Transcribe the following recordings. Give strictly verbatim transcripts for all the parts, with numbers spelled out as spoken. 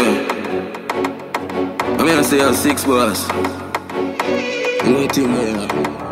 Yeah. I'm gonna say a six boss. Nothing there.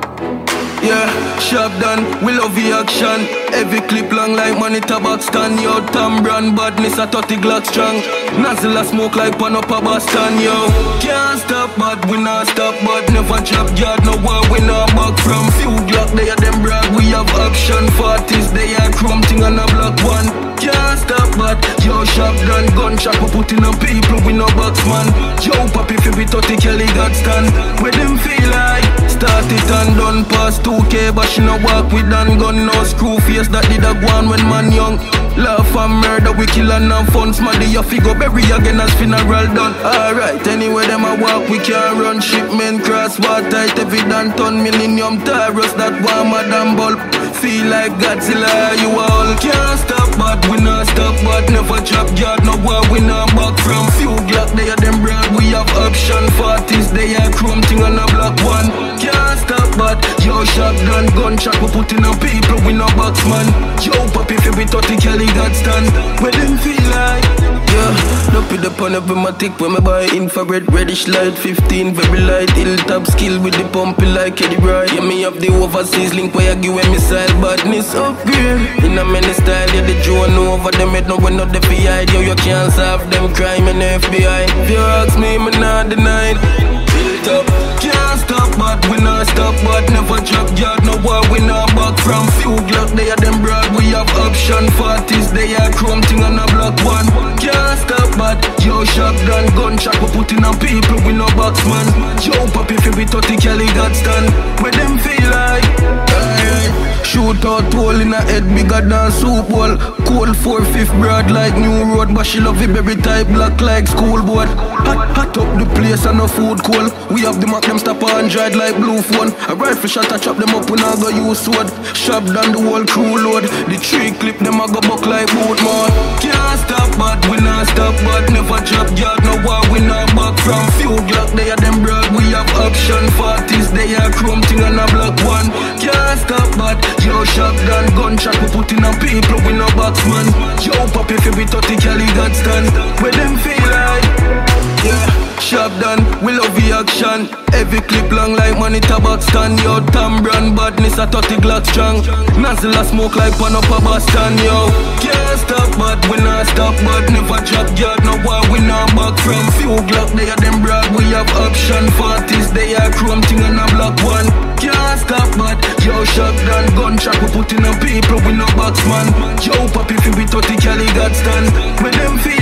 Yeah, shop done, we love the action. Every clip long like money tabac stand. Yo, Tom Brand badness a thirty Glock strong. Nozzle a smoke like pan up a Boston. Yo, can't stop but we not stop but never drop yard. No war we not back from. Few Glock they are them brag. We have action forties. They are chrome thing on a block one. Can't stop but yo shop done. Gunshot we put in on people. We no box man. Yo papi fi be thirty Kelly God stand. Where them feel like start it and done past two K, but she no walk with dan gun, no screw face that did a go on when man young. Laugh and murder, we kill and have fun. Smaddy your figure bury again as funeral done. Alright, anyway them a walk, we can run. Shipment cross water, every dan ton. Millennium Taurus that warm a damn bulb. Feel like Godzilla, you all can't stop, but we not stop, but never drop yard. No war, we not back from. Few Glock, they are them brand, we have option forties. They are chrome thing on a block one. Can't stop, but yo shot gun, gunshot we put in on people, we no box man. Yo papi fi be thirty Kelly God stand. Where them feel like yeah, look with the pan up in my tick when me buy infrared reddish light fifteen very light, hilltop skill with the pumpy like Eddie Bright. Yeah, me have the overseas link where I give a missile badness upgrade. In a many style, yeah, the drone over them head no one not the P I. Yo, you can't solve them crime in the F B I. If you ask me, me not deny it. Built up, can't stop but we not stop but never drop yard. No war we not back from. Few Glock they are them broad. We have option forties. They are chrome thing on a block one. Can't stop but yo shop done. Gunshot we put in on people. We no box man. Yo papi fi be thirty Kelly God stand. Where them feel like alright. Shoot out hole in a head bigger than soup bowl. Cold four fifth broad like new road. But she love it berry type black like school board. Hot, hot up the place and no food cold. We have the Mac them stop Android like blue phone. A rifle shot I chop them up when I go use sword. Shop down the whole crew load. The tree clip them I go buck like boot man. Can't stop but we not stop but never drop yard. No war we not back from. Few Glock they are them broad. We have option forties. They are chrome thing on a block one. Can't stop but yo shop done. Gunshot we put in on people. We no box man. Yo papi fi be thirty Kelly God stand. Where them feel like yeah. Shop done, we love the action. Every clip long like money tabac stand. Yo, Tom Brand badness a thirty Glock strong. Nozzle a smoke like pan up a Boston. Yo, can't stop but we not stop but never drop yard. No war we not back from. Few Glock they are them broad. We have option forties. They are chrome thing on a block one. Can't stop but yo shot done. Gunshot we put in on people. We no box man. Yo papi fi be thirty Kelly God stand. Where them feel